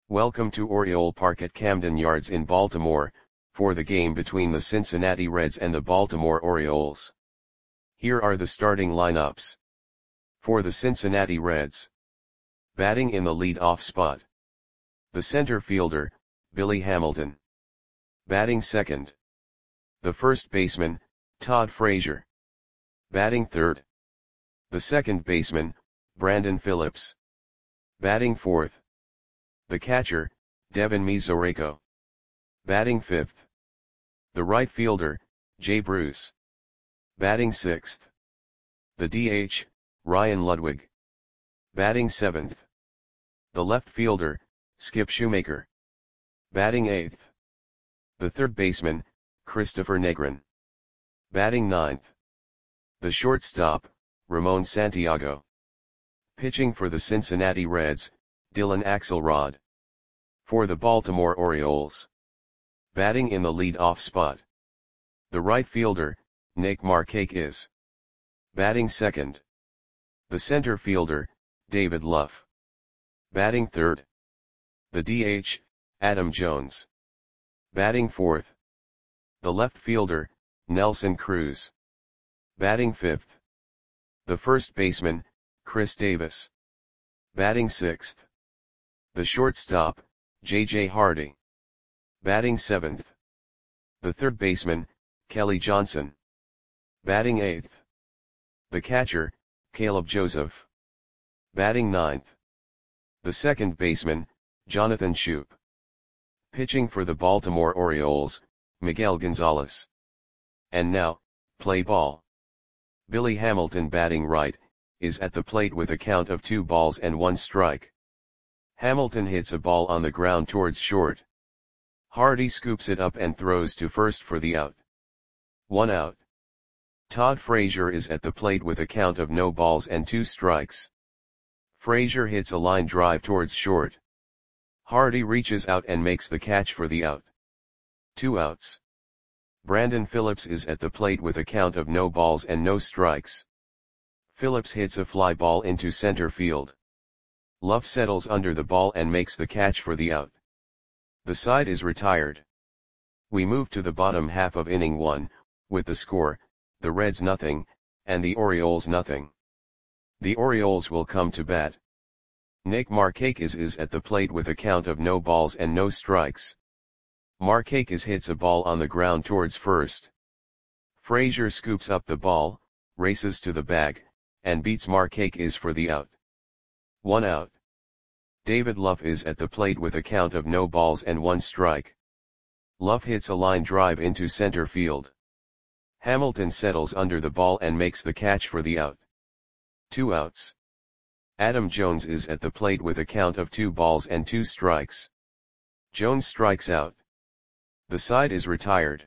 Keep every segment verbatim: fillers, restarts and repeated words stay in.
Welcome to Oriole Park at Camden Yards in Baltimore, for the game between the Cincinnati Reds and the Baltimore Orioles. Here are the starting lineups. For the Cincinnati Reds. Batting in the lead-off spot. The center fielder, Billy Hamilton. Batting second. The first baseman, Todd Frazier. Batting third. The second baseman, Brandon Phillips. Batting fourth. The catcher, Devin Mesoraco. Batting fifth. The right fielder, Jay Bruce. Batting sixth. The D H, Ryan Ludwig. Batting seventh. The left fielder, Skip Shoemaker. Batting eighth. The third baseman, Christopher Negron. Batting ninth. The shortstop, Ramon Santiago. Pitching for the Cincinnati Reds, Dylan Axelrod. For the Baltimore Orioles. Batting in the lead-off spot. The right fielder, Nick Markakis. Batting second. The center fielder, David Luff. Batting third. The D H, Adam Jones. Batting fourth. The left fielder, Nelson Cruz. Batting fifth. The first baseman, Chris Davis. Batting sixth. The shortstop, J J Hardy. Batting seventh. The third baseman, Kelly Johnson. Batting eighth. The catcher, Caleb Joseph. Batting ninth. The second baseman, Jonathan Shoup. Pitching for the Baltimore Orioles, Miguel Gonzalez. And now, play ball. Billy Hamilton, batting right, is at the plate with a count of two balls and one strike. Hamilton hits a ball on the ground towards short. Hardy scoops it up and throws to first for the out. One out. Todd Frazier is at the plate with a count of no balls and two strikes. Frazier hits a line drive towards short. Hardy reaches out and makes the catch for the out. Two outs. Brandon Phillips is at the plate with a count of no balls and no strikes. Phillips hits a fly ball into center field. Luff settles under the ball and makes the catch for the out. The side is retired. We move to the bottom half of inning one, with the score, the Reds nothing, and the Orioles nothing. The Orioles will come to bat. Nick Markakis is at the plate with a count of no balls and no strikes. Markakis hits a ball on the ground towards first. Frazier scoops up the ball, races to the bag, and beats Markakis for the out. One out. David Luff is at the plate with a count of no balls and one strike. Luff hits a line drive into center field. Hamilton settles under the ball and makes the catch for the out. Two outs. Adam Jones is at the plate with a count of two balls and two strikes. Jones strikes out. The side is retired.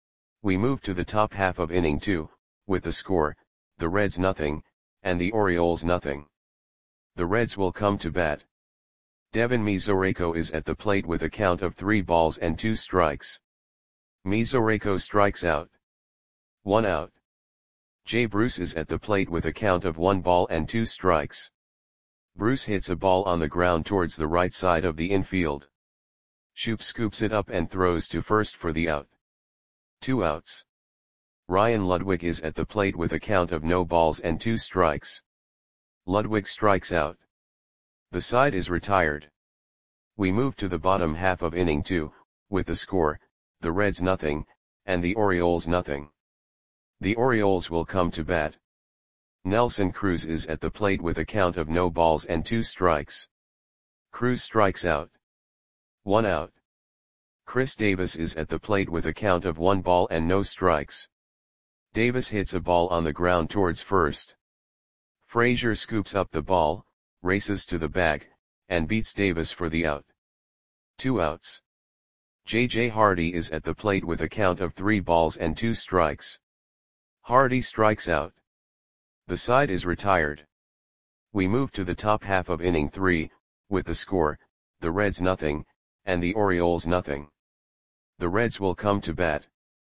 We move to the top half of inning two, with the score, the Reds nothing, and the Orioles nothing. The Reds will come to bat. Devin Mesoraco is at the plate with a count of three balls and two strikes. Mesoraco strikes out. One out. Jay Bruce is at the plate with a count of one ball and two strikes. Bruce hits a ball on the ground towards the right side of the infield. Shoup scoops it up and throws to first for the out. Two outs. Ryan Ludwig is at the plate with a count of no balls and two strikes. Ludwig strikes out. The side is retired. We move to the bottom half of inning two, with the score, the Reds nothing, and the Orioles nothing. The Orioles will come to bat. Nelson Cruz is at the plate with a count of no balls and two strikes. Cruz strikes out. One out. Chris Davis is at the plate with a count of one ball and no strikes. Davis hits a ball on the ground towards first. Frazier scoops up the ball, races to the bag, and beats Davis for the out. Two outs. J J Hardy is at the plate with a count of three balls and two strikes. Hardy strikes out. The side is retired. We move to the top half of inning three, with the score, the Reds nothing, and the Orioles nothing. The Reds will come to bat.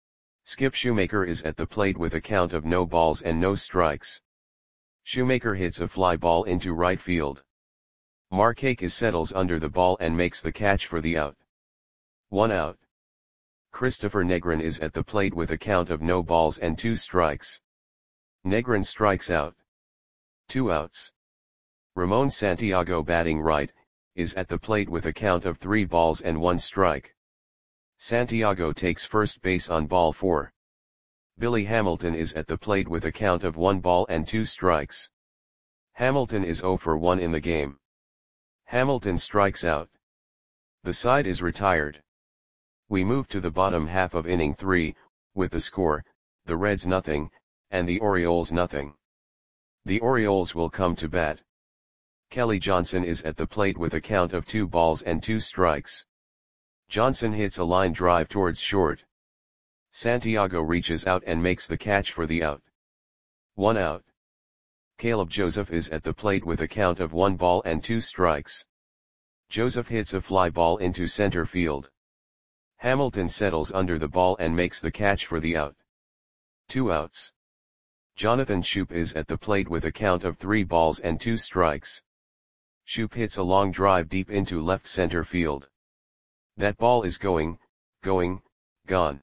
Skip Shoemaker is at the plate with a count of no balls and no strikes. Shoemaker hits a fly ball into right field. Markakis settles under the ball and makes the catch for the out. One out. Christopher Negrin is at the plate with a count of no balls and two strikes. Negrin strikes out. Two outs. Ramon Santiago, batting right, is at the plate with a count of three balls and one strike. Santiago takes first base on ball four. Billy Hamilton is at the plate with a count of one ball and two strikes. Hamilton is zero for one in the game. Hamilton strikes out. The side is retired. We move to the bottom half of inning three, with the score, the Reds nothing, and the Orioles nothing. The Orioles will come to bat. Kelly Johnson is at the plate with a count of two balls and two strikes. Johnson hits a line drive towards short. Santiago reaches out and makes the catch for the out. One out. Caleb Joseph is at the plate with a count of one ball and two strikes. Joseph hits a fly ball into center field. Hamilton settles under the ball and makes the catch for the out. Two outs. Jonathan Schoop is at the plate with a count of three balls and two strikes. Schoop hits a long drive deep into left center field. That ball is going, going, gone.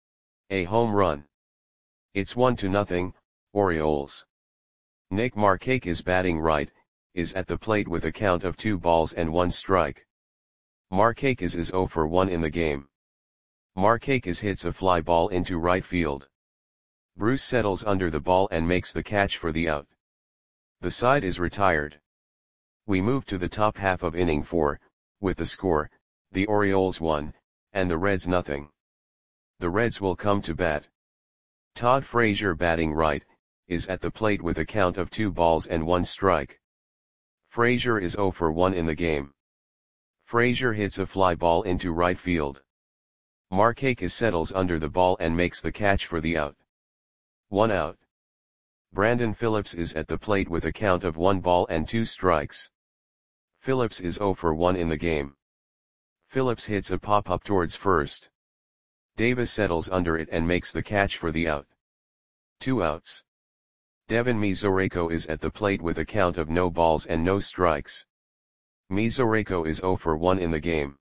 A home run. It's one to nothing, Orioles. Nick Markakis, batting right, is at the plate with a count of two balls and one strike. Markakis is zero for one in the game. Markakis hits a fly ball into right field. Bruce settles under the ball and makes the catch for the out. The side is retired. We move to the top half of inning four, with the score, the Orioles one, and the Reds nothing. The Reds will come to bat. Todd Frazier, batting right, is at the plate with a count of two balls and one strike. Frazier is zero for one in the game. Frazier hits a fly ball into right field. Markakis settles under the ball and makes the catch for the out. One out. Brandon Phillips is at the plate with a count of one ball and two strikes. Phillips is zero for one in the game. Phillips hits a pop-up towards first. Davis settles under it and makes the catch for the out. Two outs. Devin Mesoraco is at the plate with a count of no balls and no strikes. Mesoraco is zero for one in the game.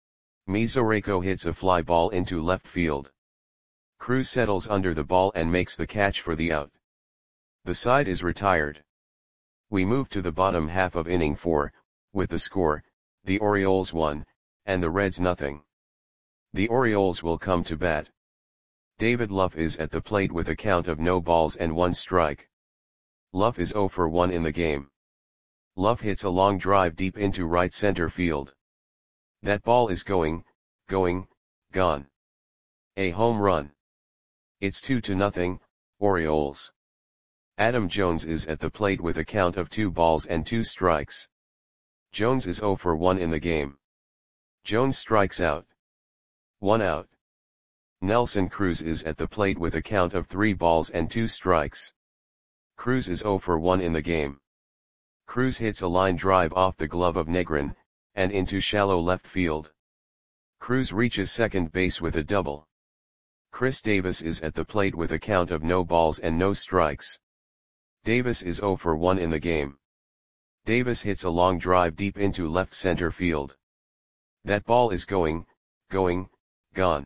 Mesoraco hits a fly ball into left field. Cruz settles under the ball and makes the catch for the out. The side is retired. We move to the bottom half of inning four, with the score, the Orioles one, and the Reds nothing. The Orioles will come to bat. David Luff is at the plate with a count of no balls and one strike. Luff is zero for one in the game. Luff hits a long drive deep into right center field. That ball is going, going, gone. A home run. It's two to nothing, Orioles. Adam Jones is at the plate with a count of two balls and two strikes. Jones is zero for one in the game. Jones strikes out. One out. Nelson Cruz is at the plate with a count of three balls and two strikes. Cruz is zero for one in the game. Cruz hits a line drive off the glove of Negrin, and into shallow left field. Cruz reaches second base with a double. Chris Davis is at the plate with a count of no balls and no strikes. Davis is zero for one in the game. Davis hits a long drive deep into left center field. That ball is going, going, gone.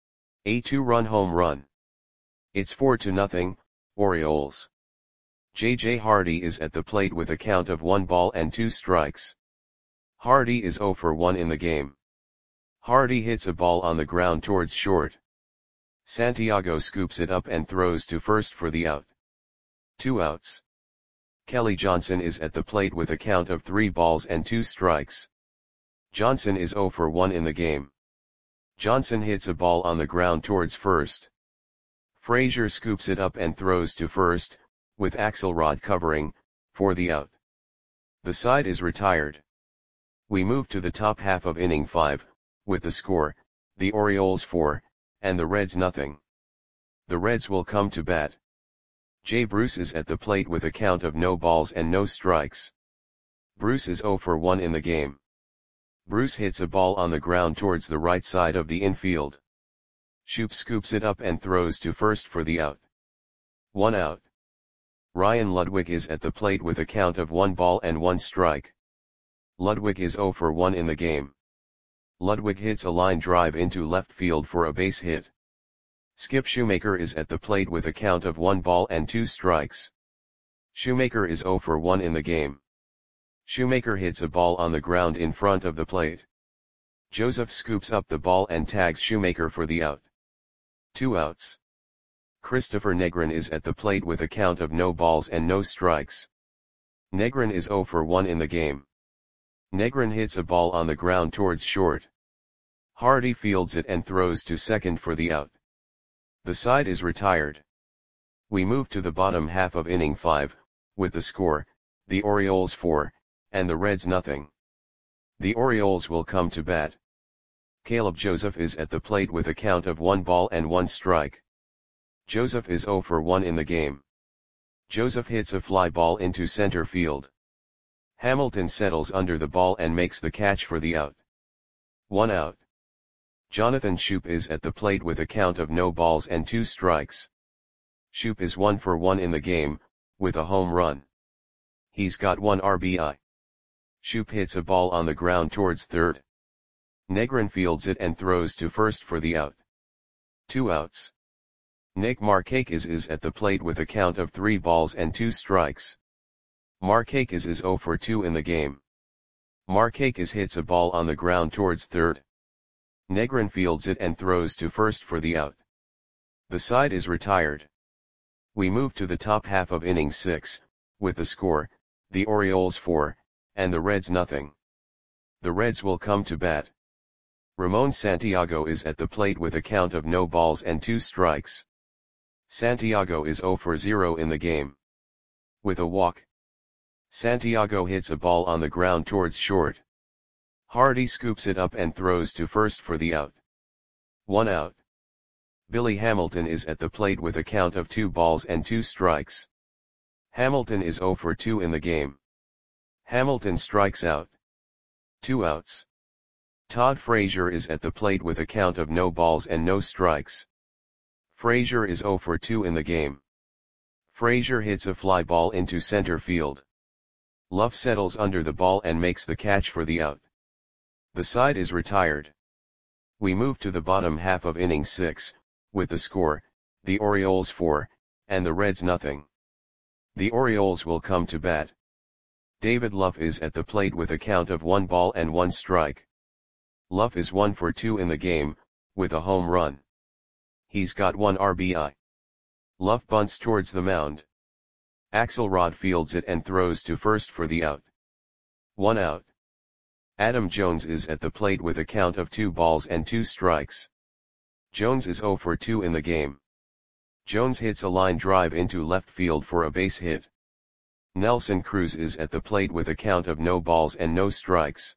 A two-run home run. It's four to nothing, Orioles. J J Hardy is at the plate with a count of one ball and two strikes. Hardy is zero for one in the game. Hardy hits a ball on the ground towards short. Santiago scoops it up and throws to first for the out. Two outs. Kelly Johnson is at the plate with a count of three balls and two strikes. Johnson is zero for one in the game. Johnson hits a ball on the ground towards first. Frazier scoops it up and throws to first, with Axelrod covering, for the out. The side is retired. We move to the top half of inning five, with the score, the Orioles four, and the Reds nothing. The Reds will come to bat. Jay Bruce is at the plate with a count of no balls and no strikes. Bruce is zero for one in the game. Bruce hits a ball on the ground towards the right side of the infield. Schoop scoops it up and throws to first for the out. One out. Ryan Ludwig is at the plate with a count of one ball and one strike. Ludwig is zero for one in the game. Ludwig hits a line drive into left field for a base hit. Skip Shoemaker is at the plate with a count of one ball and two strikes. Shoemaker is zero for one in the game. Shoemaker hits a ball on the ground in front of the plate. Joseph scoops up the ball and tags Shoemaker for the out. Two outs. Christopher Negrin is at the plate with a count of no balls and no strikes. Negrin is zero for one in the game. Negrin hits a ball on the ground towards short. Hardy fields it and throws to second for the out. The side is retired. We move to the bottom half of inning five, with the score, the Orioles four, and the Reds nothing. The Orioles will come to bat. Caleb Joseph is at the plate with a count of one ball and one strike. Joseph is zero for one in the game. Joseph hits a fly ball into center field. Hamilton settles under the ball and makes the catch for the out. One out. Jonathan Schoop is at the plate with a count of no balls and two strikes. Schoop is one for one in the game, with a home run. He's got one R B I. Schoop hits a ball on the ground towards third. Negrin fields it and throws to first for the out. Two outs. Nick Markakis is at the plate with a count of three balls and two strikes. Markakis is zero for two in the game. Markakis hits a ball on the ground towards third. Negrin fields it and throws to first for the out. The side is retired. We move to the top half of inning six, with the score, the Orioles four, and the Reds nothing. The Reds will come to bat. Ramon Santiago is at the plate with a count of no balls and two strikes. Santiago is zero for zero in the game. With a walk. Santiago hits a ball on the ground towards short. Hardy scoops it up and throws to first for the out. One out. Billy Hamilton is at the plate with a count of two balls and two strikes. Hamilton is zero for two in the game. Hamilton strikes out. Two outs. Todd Frazier is at the plate with a count of no balls and no strikes. Frazier is zero for two in the game. Frazier hits a fly ball into center field. Luff settles under the ball and makes the catch for the out. The side is retired. We move to the bottom half of inning six, with the score, the Orioles four, and the Reds nothing. The Orioles will come to bat. David Luff is at the plate with a count of one ball and one strike. Luff is one for two in the game, with a home run. He's got one R B I. Luff bunts towards the mound. Axelrod fields it and throws to first for the out. One out. Adam Jones is at the plate with a count of two balls and two strikes. Jones is zero for two in the game. Jones hits a line drive into left field for a base hit. Nelson Cruz is at the plate with a count of no balls and no strikes.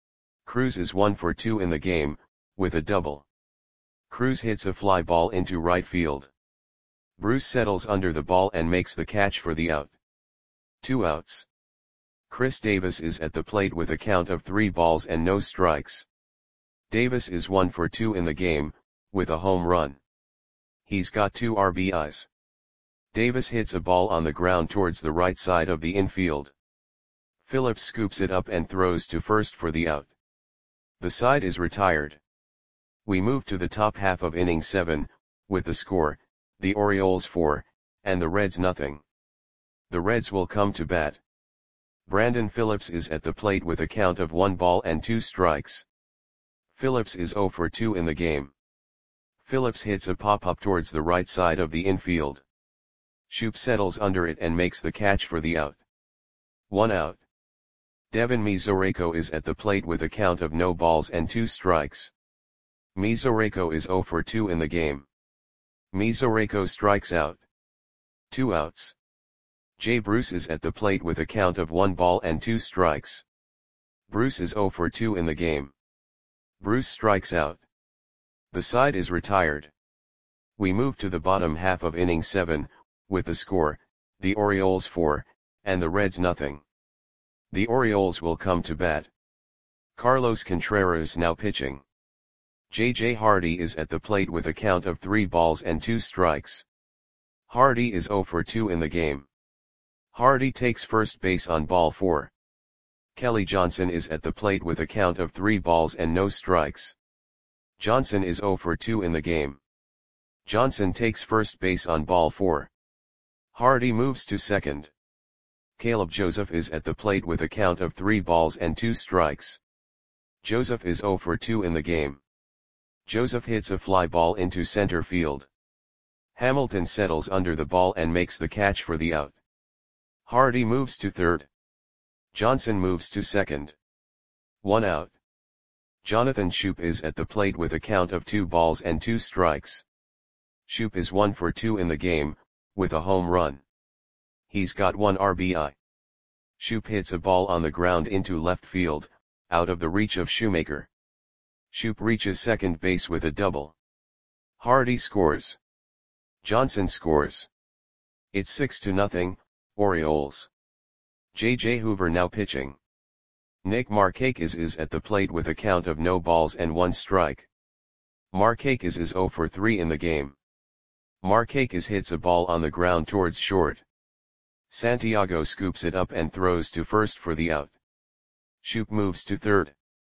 Cruz is one for two in the game, with a double. Cruz hits a fly ball into right field. Bruce settles under the ball and makes the catch for the out. Two outs. Chris Davis is at the plate with a count of three balls and no strikes. Davis is one for two in the game, with a home run. He's got two R B Is. Davis hits a ball on the ground towards the right side of the infield. Phillips scoops it up and throws to first for the out. The side is retired. We move to the top half of inning seven, with the score, the Orioles four, and the Reds nothing. The Reds will come to bat. Brandon Phillips is at the plate with a count of one ball and two strikes. Phillips is zero for two in the game. Phillips hits a pop-up towards the right side of the infield. Schoop settles under it and makes the catch for the out. One out. Devin Mesoraco is at the plate with a count of no balls and two strikes. Mesoraco is zero for two in the game. Mesoraco strikes out. Two outs. Jay Bruce is at the plate with a count of one ball and two strikes. Bruce is zero for two in the game. Bruce strikes out. The side is retired. We move to the bottom half of inning seven, with the score, the Orioles four, and the Reds nothing. The Orioles will come to bat. Carlos Contreras now pitching. J J Hardy is at the plate with a count of three balls and two strikes. Hardy is zero for two in the game. Hardy takes first base on ball four. Kelly Johnson is at the plate with a count of three balls and no strikes. Johnson is zero for two in the game. Johnson takes first base on ball four. Hardy moves to second. Caleb Joseph is at the plate with a count of three balls and two strikes. Joseph is zero for two in the game. Joseph hits a fly ball into center field. Hamilton settles under the ball and makes the catch for the out. Hardy moves to third. Johnson moves to second. One out. Jonathan Schoop is at the plate with a count of two balls and two strikes. Schoop is one for two in the game, with a home run. He's got one R B I. Schoop hits a ball on the ground into left field, out of the reach of Shoemaker. Schoop reaches second base with a double. Hardy scores. Johnson scores. It's six to nothing, Orioles. J J Hoover now pitching. Nick Markakis is at the plate with a count of no balls and one strike. Markakis is zero for three in the game. Markakis hits a ball on the ground towards short. Santiago scoops it up and throws to first for the out. Schoop moves to third.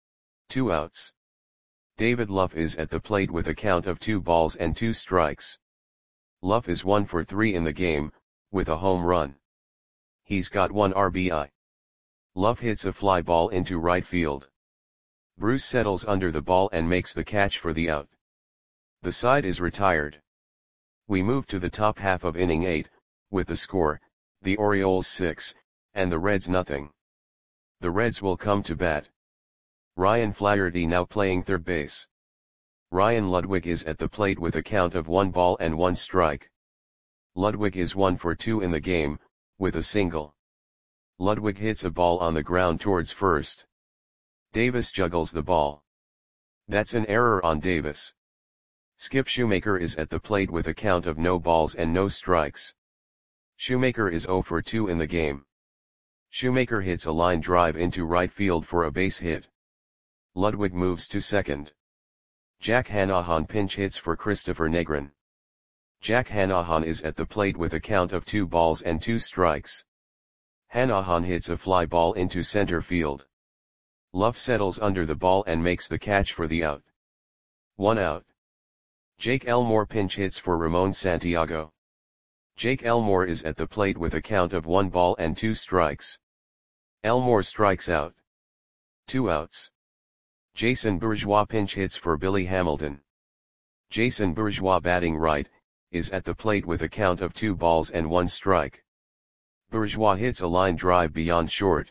Two outs. David Luff is at the plate with a count of two balls and two strikes. Luff is one for three in the game, with a home run. He's got one R B I. Luff hits a fly ball into right field. Bruce settles under the ball and makes the catch for the out. The side is retired. We move to the top half of inning eight, with the score, the Orioles six, and the Reds nothing. The Reds will come to bat. Ryan Flaherty now playing third base. Ryan Ludwig is at the plate with a count of one ball and one strike. Ludwig is one for two in the game, with a single. Ludwig hits a ball on the ground towards first. Davis juggles the ball. That's an error on Davis. Skip Shoemaker is at the plate with a count of no balls and no strikes. Shoemaker is zero for two in the game. Shoemaker hits a line drive into right field for a base hit. Ludwig moves to second. Jack Hanahan pinch hits for Christopher Negron. Jack Hanahan is at the plate with a count of two balls and two strikes. Hanahan hits a fly ball into center field. Luff settles under the ball and makes the catch for the out. One out. Jake Elmore pinch hits for Ramon Santiago. Jake Elmore is at the plate with a count of one ball and two strikes. Elmore strikes out. Two outs. Jason Bourgeois pinch hits for Billy Hamilton. Jason Bourgeois batting right, is at the plate with a count of two balls and one strike. Bourgeois hits a line drive beyond short.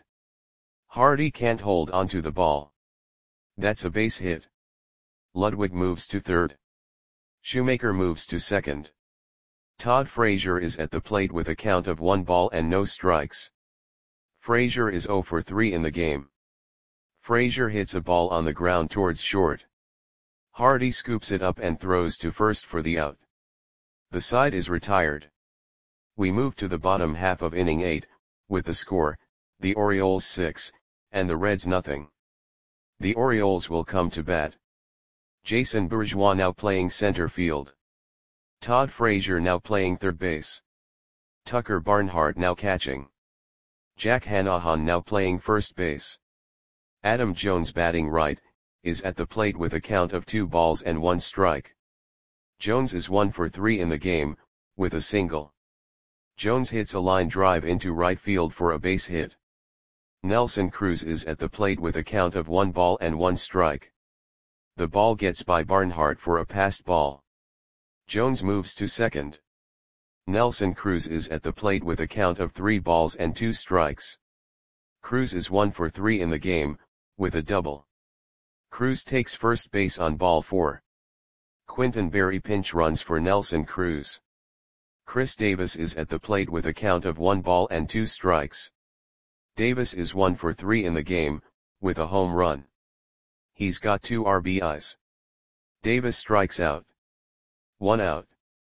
Hardy can't hold onto the ball. That's a base hit. Ludwig moves to third. Shoemaker moves to second. Todd Frazier is at the plate with a count of one ball and no strikes. Frazier is zero for three in the game. Frazier hits a ball on the ground towards short. Hardy scoops it up and throws to first for the out. The side is retired. We move to the bottom half of inning eight, with the score, the Orioles six, and the Reds nothing. The Orioles will come to bat. Jason Bourgeois now playing center field. Todd Frazier now playing third base. Tucker Barnhart now catching. Jack Hanahan now playing first base. Adam Jones batting right, is at the plate with a count of two balls and one strike. Jones is one for three in the game, with a single. Jones hits a line drive into right field for a base hit. Nelson Cruz is at the plate with a count of one ball and one strike. The ball gets by Barnhart for a passed ball. Jones moves to second. Nelson Cruz is at the plate with a count of three balls and two strikes. Cruz is one for three in the game, with a double. Cruz takes first base on ball four. Quinton Berry pinch runs for Nelson Cruz. Chris Davis is at the plate with a count of one ball and two strikes. Davis is one for three in the game, with a home run. He's got two R B Is. Davis strikes out. One out.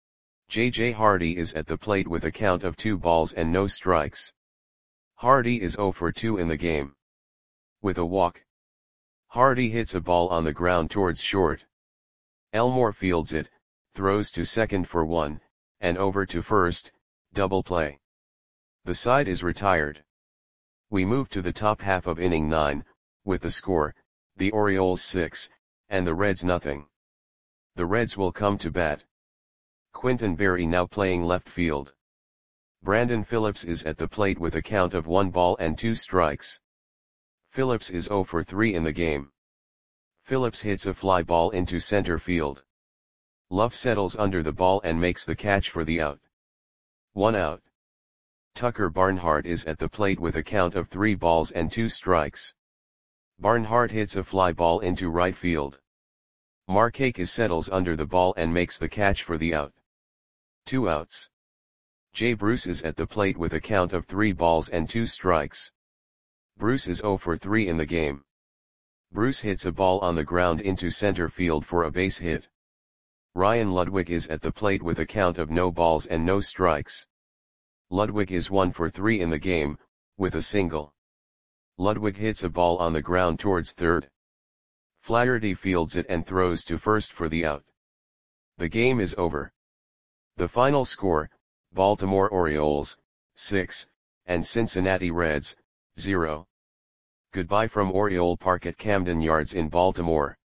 J J Hardy is at the plate with a count of two balls and no strikes. Hardy is zero for two in the game. With a walk. Hardy hits a ball on the ground towards short. Elmore fields it, throws to second for one, and over to first, double play. The side is retired. We move to the top half of inning nine, with the score, the Orioles six, and the Reds nothing. The Reds will come to bat. Quintin Berry now playing left field. Brandon Phillips is at the plate with a count of one ball and two strikes. Phillips is oh for three in the game. Phillips hits a fly ball into center field. Love settles under the ball and makes the catch for the out. One out. Tucker Barnhart is at the plate with a count of three balls and two strikes. Barnhart hits a fly ball into right field. Markakis settles under the ball and makes the catch for the out. Two outs. Jay Bruce is at the plate with a count of three balls and two strikes. Bruce is oh for three in the game. Bruce hits a ball on the ground into center field for a base hit. Ryan Ludwig is at the plate with a count of no balls and no strikes. Ludwig is one for three in the game, with a single. Ludwig hits a ball on the ground towards third. Flaherty fields it and throws to first for the out. The game is over. The final score, Baltimore Orioles, six, and Cincinnati Reds, zero. Goodbye from Oriole Park at Camden Yards in Baltimore.